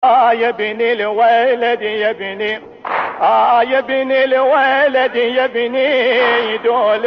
يا ابن الولد يا ابني يا ابن الولد يا ابني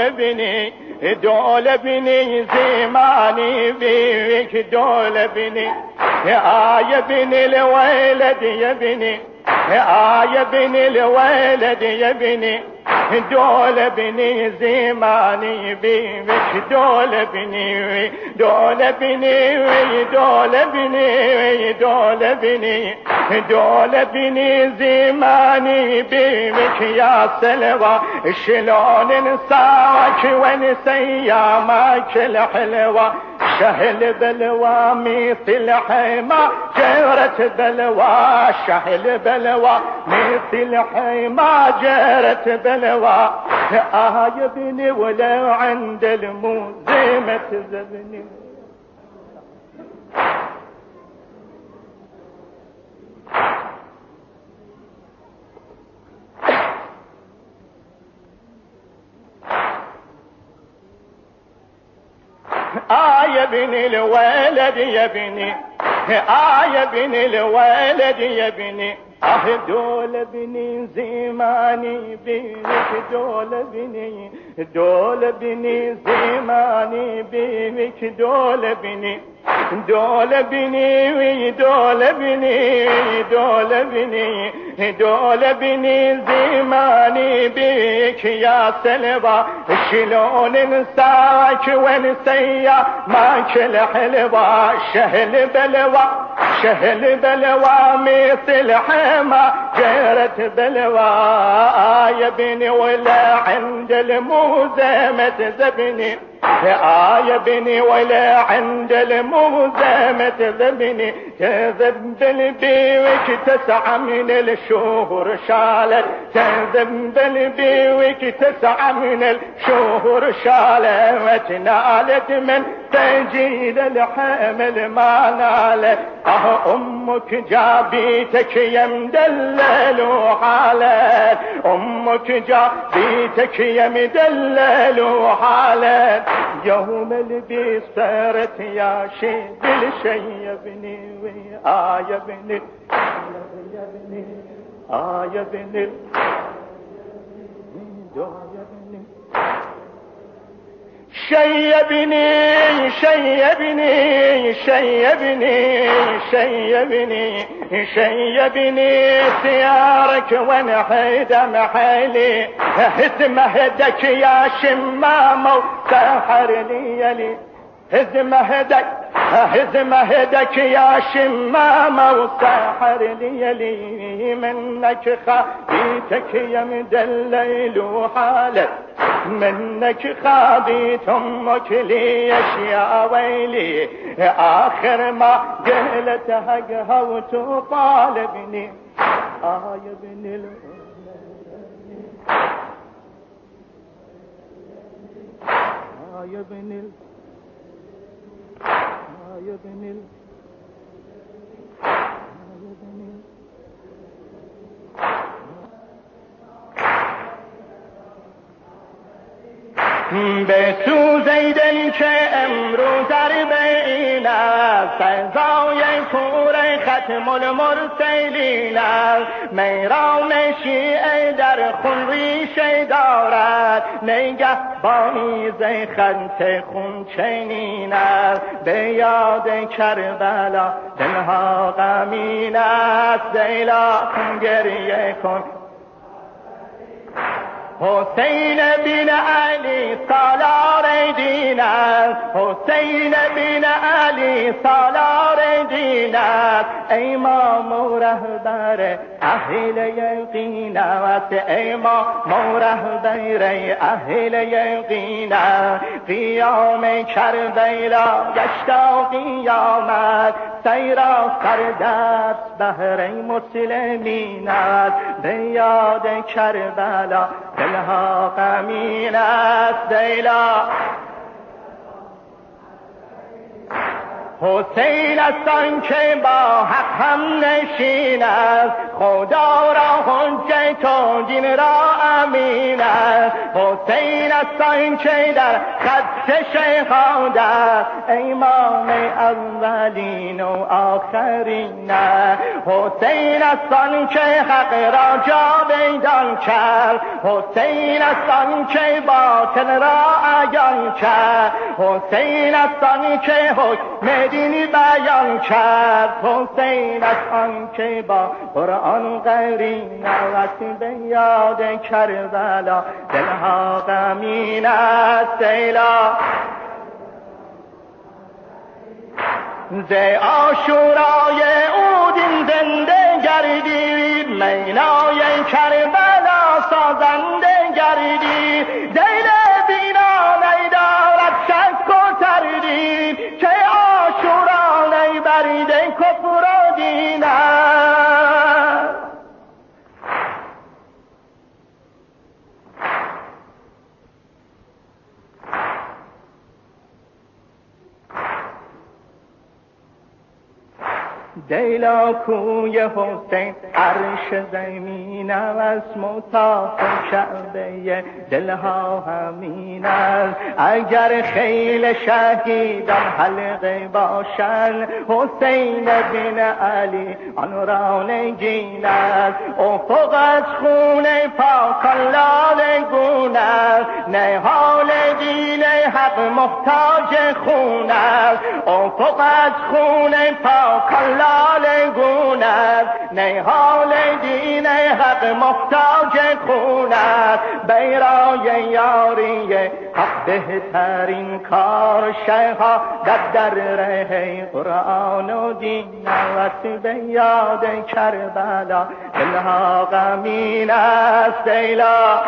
دول ابني زماني بيك دول ابني يا ابن الولد يا ابني يا ابن الولد يا ابني دول بني زماني بيك دول بني دول بني دول بني دول بني دول بني زماني بيك يا سلوى شلون نساك ونسي ايامك الحلوة شهل بلوى مثل حما جرت بلوى شهل بلوى مثل حما جرت بلوى يا ابني ولو عند الموزمة زبني يا ابن الولد يا ابني يا ابن الولد يا ابني دول بني زماني بيك دول بني زماني بيك دول بني دول بني دول بني دول بني دول بني زماني بيك يا سلوى شلون نساك ونسيا ماك الحلوة شهل بلوى مثل حما جرت بلوى يا ابني ولا عند الموزمة زبني يا ابني ولا عند الموزمة ذبني تذب البيوك تسعى من الشهور شالت تذب البيوك تسعى من الشهور شالت وتنالت من تجيل الحمل ما نالت امك جابيتك يا مدلل وحالت امك جابيتك يا مدلل وحالت يوم البيس صارت يا شيب الشي يا ابني يا ابني يا ابني يا ابني شيبني شيبني شيبني شيبني شيبني ثيارك ونحيد محلي هزم هدك يا شمام وسحر ليلي هزم هدك يا شمام وسحر ليلي منك خبيتك يا مدلل وحالك منك خابيت امك ليش يا ويلي اخر ما قلت حقها وتطالبني يا ابن يا ابن يا ابن بسوزیدن که امروز در بین است سزای کور ختم المرسلین است میران شیعه در خون ریشه دارد نگهبانی ز خط خون چنین است به یاد کربلا دلها غمین است لیلا کن گریه کن حسین بن علی سالار دین است حسین بن علی سالار دین است امام و رهبر اهل یقین است امام و رهبر اهل یقین است قیام کربلا گشت قیامت سیرا سردست بهر مسلمین است به یاد کربلا دلها غمین است لیلا حسین است آن که با حق هم نشین است، خدا را حجت و دین را امین است. حسین است آن که در خط شهادت است، امام اولین و آخرین است. حسین است آن که حق را جاویدان کرد، حسین است آن که باطل را عیان کرد، حسین است آن که حکم دینی بیان کرد، حسین است آن که با قرآن قرین است. به یاد کربلا دلها غمین است. ایلا ز عاشورای او دین زنده گردید، مینای کربلا سازنده گردید. دل بینا ندارد شک و تردید، که عاشورا نیبرید کفر و دین است. دیلا کوی حسین عرش زمین است، مطاف کعبه دلها همین است. اگر خیل شهیدان حلقه باشند، حسین بن علی آن را نگین است. افق از خون پاکان لاله گون است، نهال دین حق محتاج خون است. افق از خون پاکان لاله گون است، نهال دین حق محتاج خون است. بیرای یاری حق بهترین کار، شهادت در ره قرآن و دین است. به یاد کربلا دلها غمین است. ایلا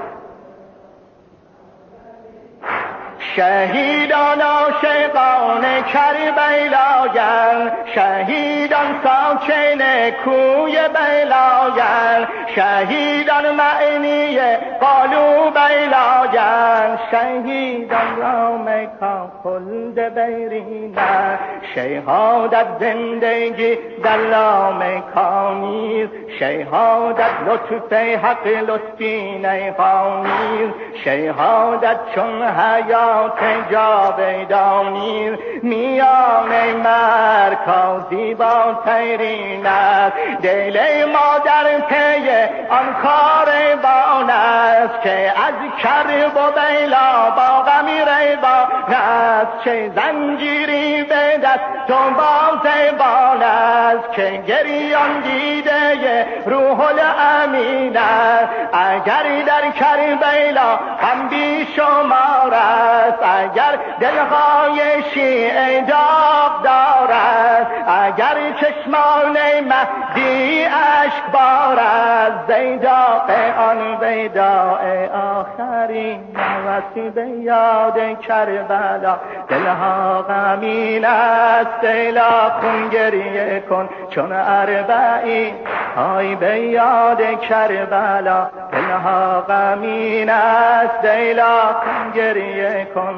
شهیدان عاشقان کربلایند، شهیدان ساکن کوی بلایند، شهیدان معنی قالو بلایند، شهیدان را مکان خلد بیرینند. شهادت زندگی در لامکانیست، شهادت لطف حق لطفی نیخانیست، شهادت چون حیات جاویدانی میان مرکا زیباترین است. دل ما در پی آن کاروان است، که از کرب و بیلا با غم ریوان است. چه زنجیری به دست و بازبان است، که گریان دیده روح الامین است. اگر در کربلا هم بی شمار است، اگر دلهای شیعه داغ دارد، اگر چشمان مهدی اشک بارد، زیداء آن ویداء آخرین است. به یاد کربلا دلها غمین است. ایلا خون گریه کن چون اربعین، های به یاد کربلا دلها غمین است. ایلا خون گریه کن.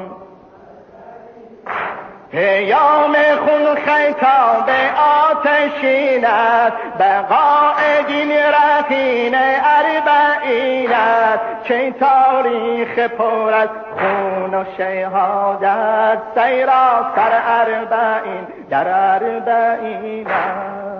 پیام خون خیتاب آتشین است، بقاء دین رهین اربعین است. چه تاریخ پر از خون و شهادت، سیرا سر اربعین در اربعین است.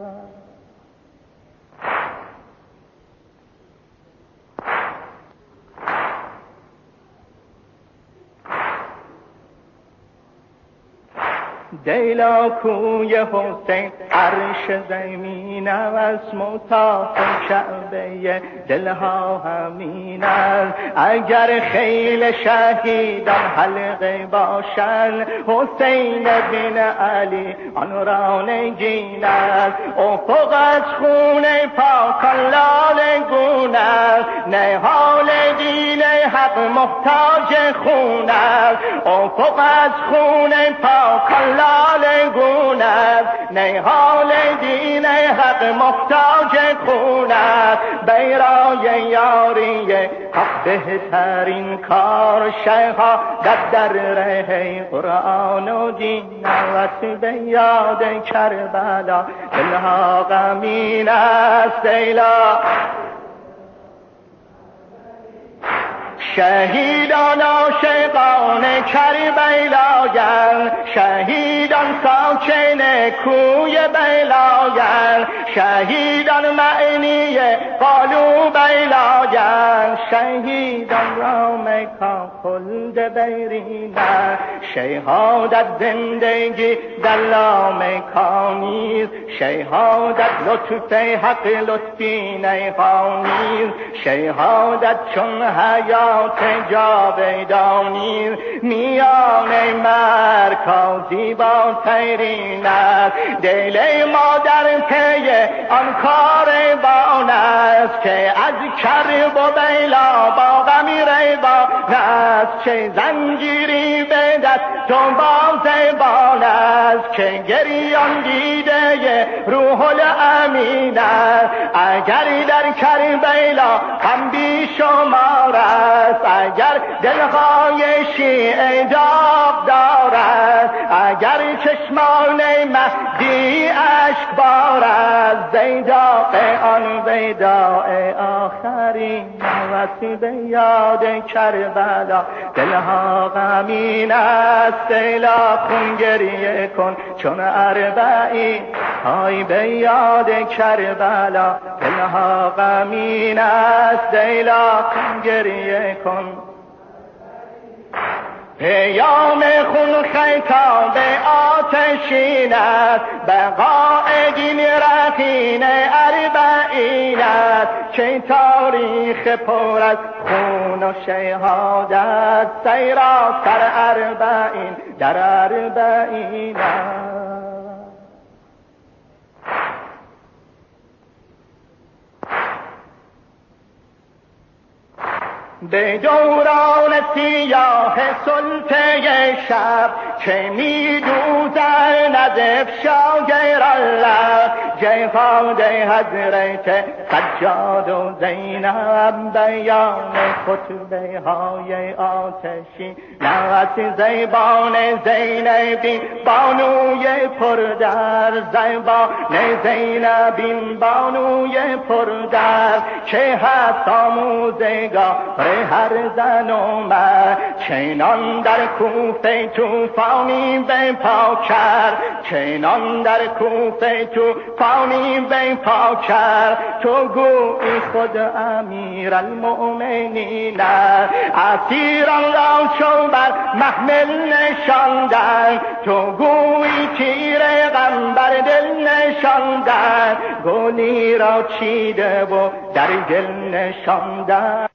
دیلا کوی حسین عرش زمین است، مطاف کعبه دلها همین است. اگر خیل شهیدان حلقه باشند، حسین بن علی آن را نگین است. افق از خون پاکان لاله گون است، نهال دین حق محتاج خون است. افق از خون پاکان لاله گون است، نهال دین حق محتاج خونت بیرای یاری حق بهترین کار شیخا در ره قرآن و دین نوت به یاد کربلا دلها غمین است ایلا شهیدان عاشقان کربلاین شهیدان ساکن کوی بلاین شهیدان معنی قالو بلاین شهیدان را مکان خلد بیرینن شهادت زندگی در لامکانیز شهادت لطف حق لطفی نیخانیز شهادت چون حیات جاویدانی میان مرکا زیباترین است دل ما در پی آن کاروان است که از کرب و بیلا با غمی ریوان است چه زنجیری به دست تو بازبان است که گریان دیده روح الامین است اگر در کربلا هم بی شمار است اگر دلهای شیعه داغ دارد اگر چشمان مهدی اشک بارد زیداق آن ویداء آخرین نوت به یاد کربلا دلها غمین است لیلا خون گریه کن چون اربعین های به یاد کربلا دلها غمین است لیلا خون گریه کن پیام خون خیتاب آتشین است بقای دین رخین اربعین است چه تاریخ پر از خون و شهادت سراسر اربعین در اربعین است به دوران سیاه سلطه شب که می دوزر نزف شاگر الله جهاد حضرت سجاد و زینب بیان خطبه های آتشی نغت زیبان زینبی بانوی پردر زیبان زینبی بانوی پردر که هست آموزگار هر زن و مرد چنان در کوفه توفانی به پا کرد چنان در کوفه توفانی به پا کرد تو گویی خود امیر المؤمنین اسیران را چو بر محمل نشاندن تو گویی تیر غم بر دل نشاندن گلی را چیده و در گل نشاندن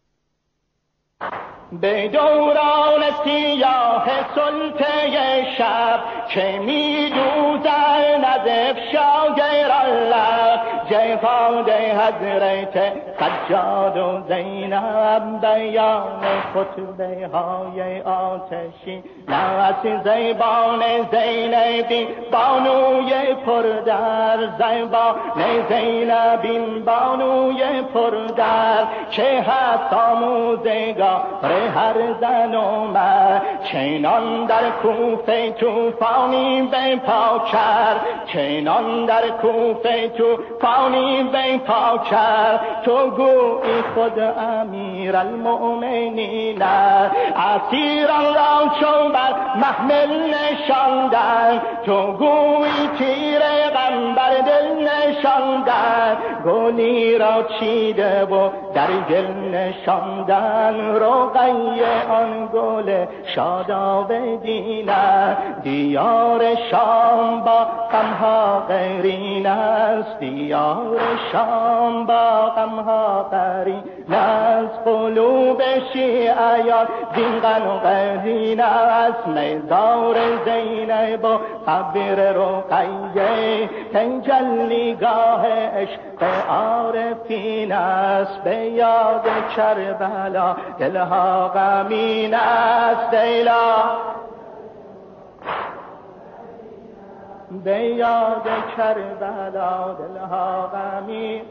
به دوران سیاه سلطه شب که می دوزر نزف شاگر الله جهاد حضرت سجاد و زینب بیان خطبه های آتشی نغت زیبان زینبی بانوی پردر زیبان زینبی بانوی پردر که هست آموزگار هر زن و مرد چنان در کوفه توفانی به پا کرد چنان در کوفه توفانی به پا کرد تو گویی خود امیر المؤمنین اسیران را چو بر محمل نشاندن تو گویی تیر غم بر دل نشاندن گلی را چیده و در گل نشاندن روغی آن گل شاداب دینه دیار شام با غمها قرین است دیار شام با غمها قرین است قلوب شیعیان زین غن و قرین است مزار زینب و قبر رقیه تجلیگاه عشق عارفین است به یاد کربلا دلها غمین است لیلا به یاد کربلا دلها غمی.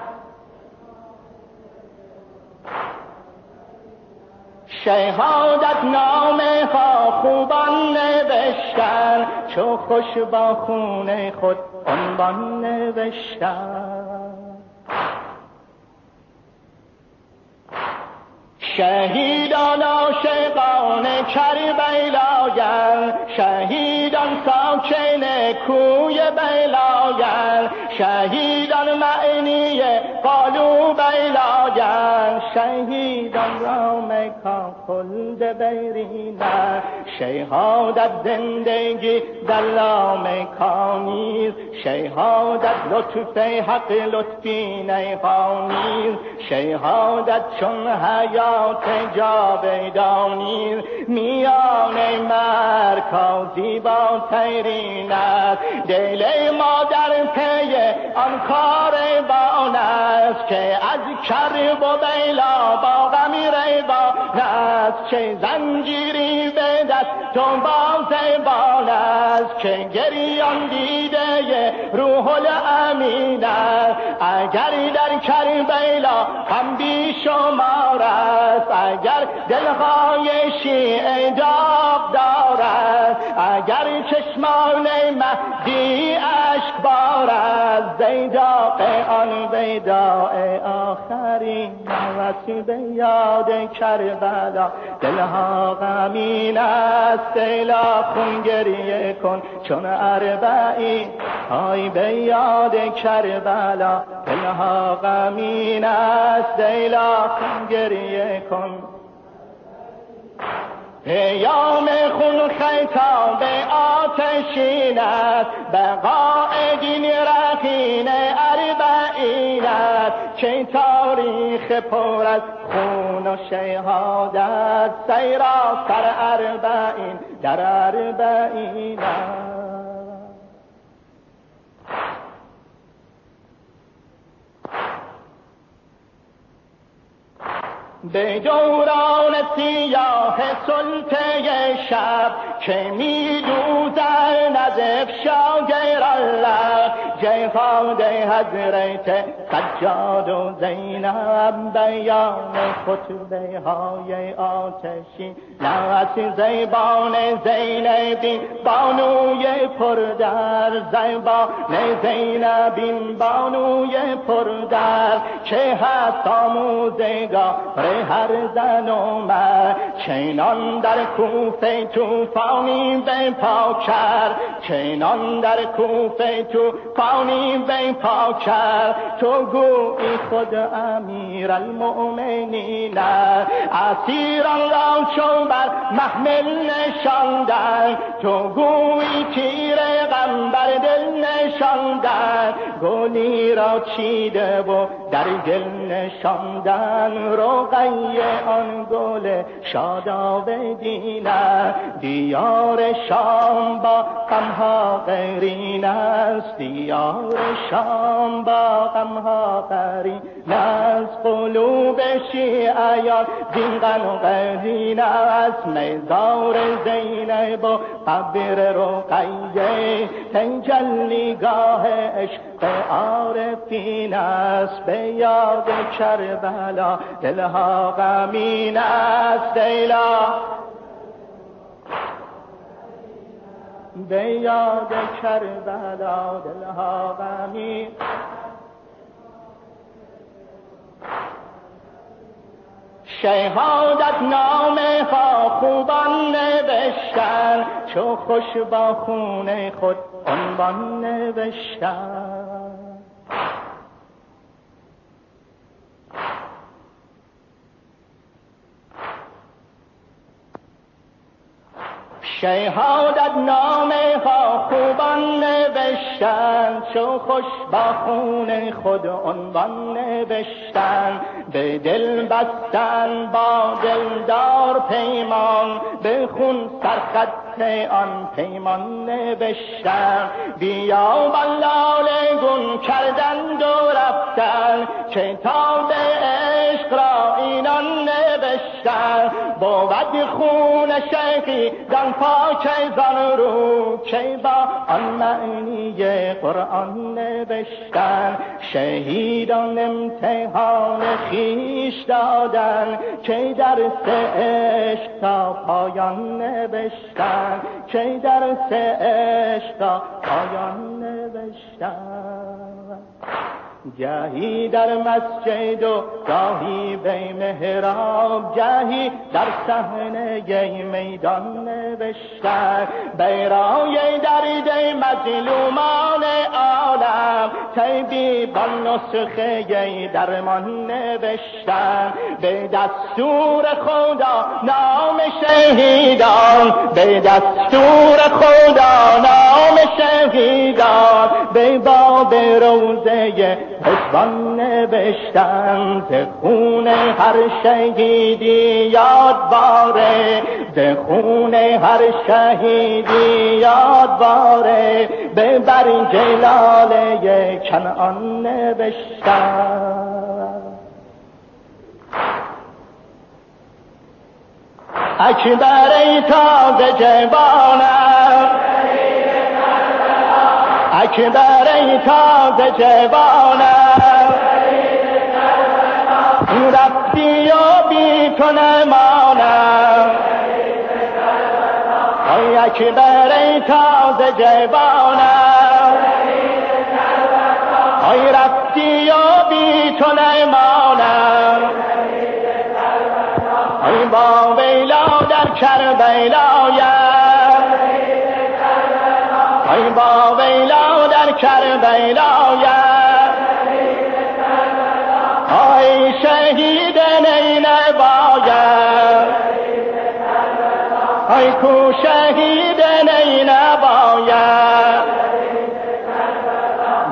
شهادت نامه ها خوبان نوشتن، چو خوش با خون خود عنوان نوشتن. شهیدان عاشقان کربلایند، شهیدان ساکن کوی بلایند، شهیدان معنی قالو بلایند، شهیدان را مکان خلد بیرینند. شهادت زندگی در لامکانیست، شهادت لطف حق لطفی نیقانیست، شهادت چون حیات جاودانی میان مرکازی با تیرین است. دل ما در پی آن کاروان است که از کرب و بیلا با غم ریوان است، چه زنجیری به دست تو بازبان است که گریان دیده روح الامین است. اگر در کربلا هم بی شمار است، اگر دلهای شیعه داغ دارد، اگر چشمان مهدی اشک بارد، زیداق آن ویداء آخرین نوت به یاد کربلا دلها غمین است. دلا خون گریه کن چون اربعین، های به یاد کربلا دلها غمین است. دلا خون گریه کن پیام خون خیتاب آتشین است، بقای دین رخین اربعین است، چه تاریخ پر از خون و شهادت، سراسر اربعین در اربعین است. به دوران سیاه سلطه شب که می دوزد نزف شاگر الله، جهاد حضرت سجاد و زینب، بیان خطبه های آتشی نوت زیبان زینبین بانوی پردر، زیبان زینبین بانوی پردر، که هست آموزگار هر زن و مرد. چنان در کوفه توفانی بپا کرد، چنان در کوفه توفانی بپا کرد، تو گویی خود امیر المؤمنین، اسیران را چو بر محمل نشاندن، تو گویی تیر غم بر دل نشاندن، گلی را چیده و در دل نشاندن، رقیه آن گل شاداب دینه، دیار شام با غمها قرین است، دیار شام با غمها قرین است، قلوب شیعیان زین غم و قرین است، مزار زینب و قبر رقیه تجلیگاه عشق عارفین است. به یاد کربلا دلها غمین است. دیلا به یاد کربلا دلها غمین. شهادت نامه ها خوبان نوشتن، چو خوش با خون خود عنوان نوشتن. شهادت نامه ها خوبان نوشتن، چو خوش با خون خود عنوان نوشتن. به دل بستن با دلدار پیمان، به خون سرخط آن پیمان نوشتن. بیا بلاله گون کردند و رفتن، کتاب عشق را اینان نوشتن. نوشتن بود خون شیخی دان پاک زان رو که با آن معنی قرآن نوشتن شهیدان امتحان خیش دادن که درس عشق تا پایان نوشتن که درس عشق تا پایان نوشتن گاهی در مسجد و گاهی به محراب گاهی در صحنه میدان نوشتن برای درد مظلومان عالم طبیبان نسخه درمان نوشتن به دستور خدا نام شهیدان به دستور خدا نام شهیدان به باب روزه حسبان نوشتن ز خون هر شهیدی یادواره ز خون هر شهیدی یادواره به بر جلاله کنعان نوشتن اکبر ای تازه جوانم اکبر ای تازه جوانم رفتی و بی تو نمانم ای اکبر ای تازه جوانم ای رفتی و بی تو نمانم ای با ویلا در کربلایم ای با ویلا در کربلایم ای شهید نینوایم ای کو شهید نینوایم